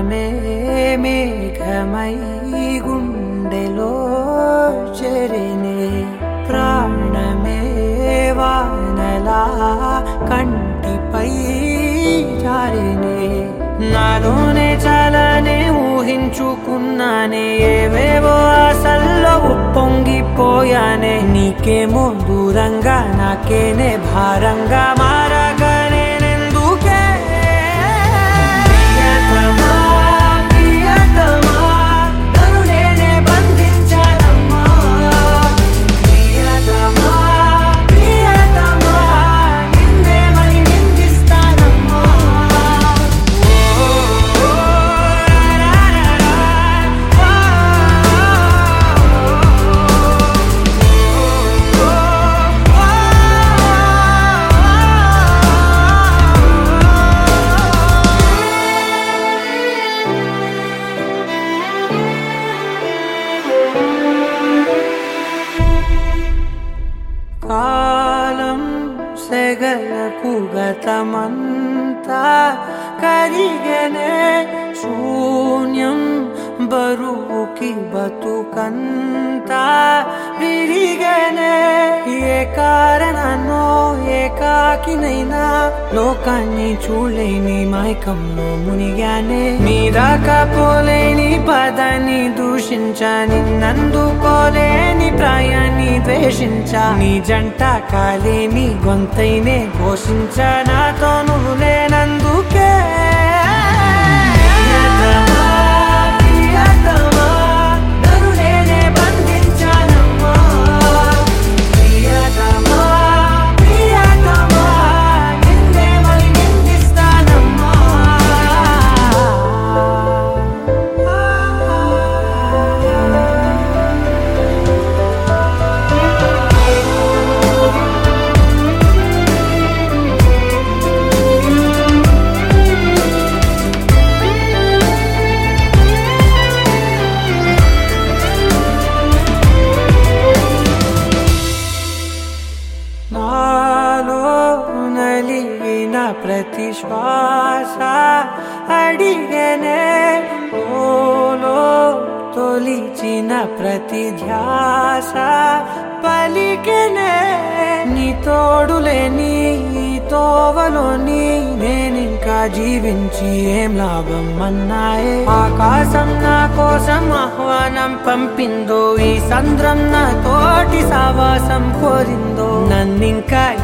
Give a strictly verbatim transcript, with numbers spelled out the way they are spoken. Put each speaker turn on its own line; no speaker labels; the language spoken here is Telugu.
ప్రాణమే మేఘమై గుండెలో చెరినే ప్రాణమే వానలా కంటిపై జారినే నాలోనే చాలానే ఊహించుకున్నానే ఏవేవో ఆశల్లో ఉప్పొంగిపోయానే నీకేమో దూరంగా నాకేనే భారంగా మారగా నేనెందుకే ప్రియతమా ప్రియతమా నన్ను నేనే బంధించానమ్మా ప్రియతమా ప్రియతమా నిన్నేమని నిందిస్తానమ్మా కాలం సెగలకు గతమంతా కరిగనే శూన్యం బరువుకి బతుకంతా విరిగనే ఏ కారణాన్నో ఏకాకినైనా లోకాన్ని చూడలేని మైకంలో మునిగానే నీ దాకా పోలేని పదాన్ని దూషించా నిన్నందుకోలేని ప్రాయాన్ని ద్వేషించా నీ జంట కాలేని గొంతైనే ఘోషించా నాతో నువ్వు లేనందుకే నాలో నలిగిన ప్రతి శ్వాస అడిగనే ఓలో తొలిచిన ప్రతి ధ్యాస పలికెనే నీ తోడులేని తోవలోని నేనింకా జీవించి ఏం లాభం అన్నాయే ఆకాశం నా కోసం ఆహ్వానం పంపిందో ఈ సంద్రం నా తోటి సావాసం కోరిందో నన్నింకా